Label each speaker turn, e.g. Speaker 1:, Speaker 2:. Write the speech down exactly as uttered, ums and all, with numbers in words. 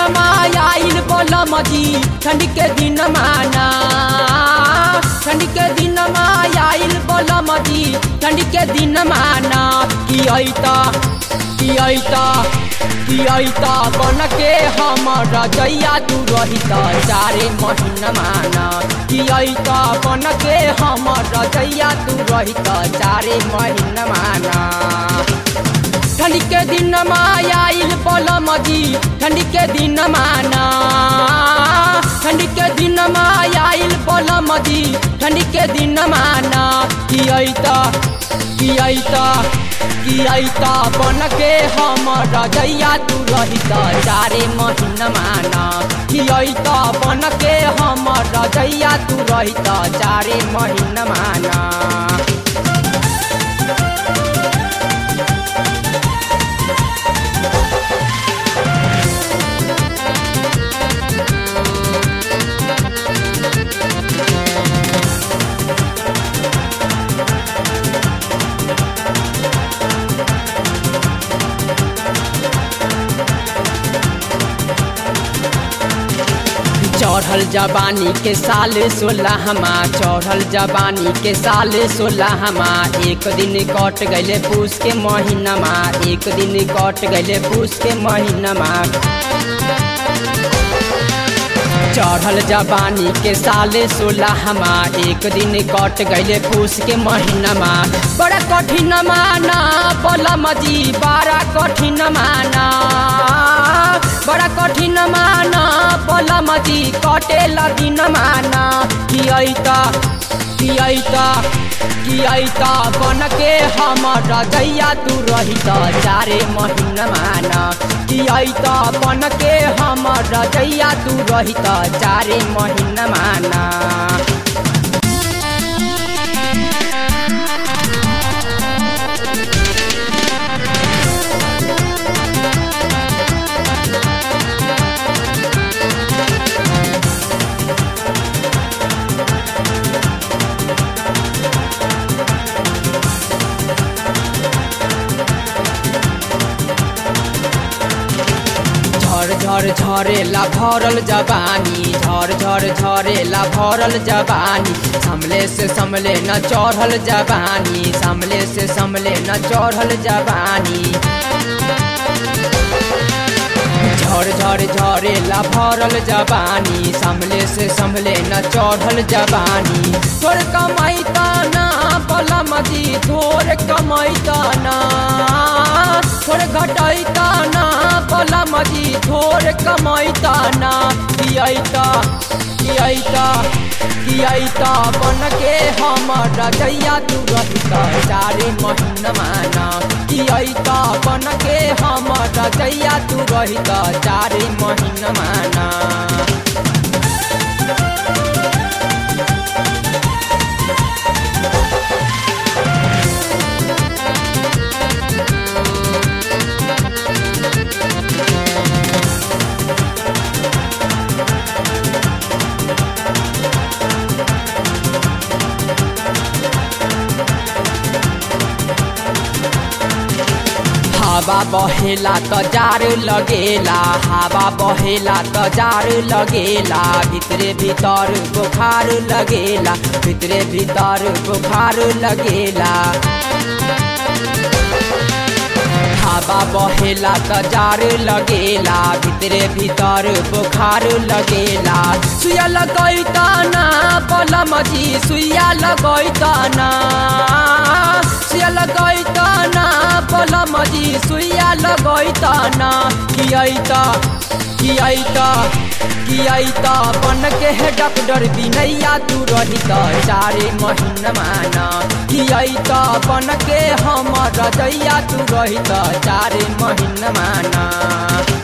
Speaker 1: आइल बलम जी ठंडी के दिन माना ठंडी के दिन आइल बलम जी ठंडी के दिन माना कि अइता कि अइता कि अइता बन के हमर जैया तू रहिता चारे महीना माना कि अइता बन के हमर जैया तू रहिता चारे महीना माना ठंडी के दिन आइल बलम जी ठंडी के दिन माना ठंडी के दिन आइल बलम जी ठंडी के दिन माना कि अइता कि अइता कि अइता बन के हमर जैया तू रहिता चारे महीना माना कि अइता बन के हमर जैया तू रहिता चारे महीना माना चढ़ल जवानी के साल सोलहमा चढ़ल जवानी के साल सोलहमा एक दिन कट गए पूस के महीनमा एक दिन कट गए पूस के महीनमा चढ़ल जवानी के साल सोलहमा एक दिन कट गए पूस के महीनमा बड़ा कठिन माना बलम जी बड़ा कठिन माना बड़ा कठिन माना बलम जी कटेला दिन माना कि अइता कि अइता कि अइता बन के हमर जैया तू रहिता चारे महीना माना कि अइता बन के हमर जैया तू रहिता चारे महीना माना झर झर झरेला भरल जवानी झर झर झरेला भरल जवानी संभले से संभले न चढ़ल जवानी संभले से संभले न चढ़ल जवानी झर झर झरेला भरल जवानी संभले से संभले न चढ़ल जवानी थोड़ कमाइता ना बलम जी थोड़ कमाइता ना थोड़ घटाइता ना बलम जी थोड़ कमाइता ना कि अइता कि अइता कि अइता बन के हमर जैया तू रहिता चारे महीना माना कि अइता बन के हमर जैया तू रहिता चारे महीना माना हवा बहेला त जार लगेला हवा बहेला त जार लगेला भितरे भीतर बुखार लगेला भितरे भीतर बुखार लगेला हवा बहेला त जार लगेला भितरे भीतर बुखार लगेला सुइया लगैता ना बलम जी सुइया लगैता ना सुइया लगैता ना बलम जी सुइया लगैता ना कि अइता कि अइता कि अइता बन के डॉक्टर बिनैया तू रहिता चारे महीना माना कि अइता बन के हमर जैया तू रहिता चारे महीना माना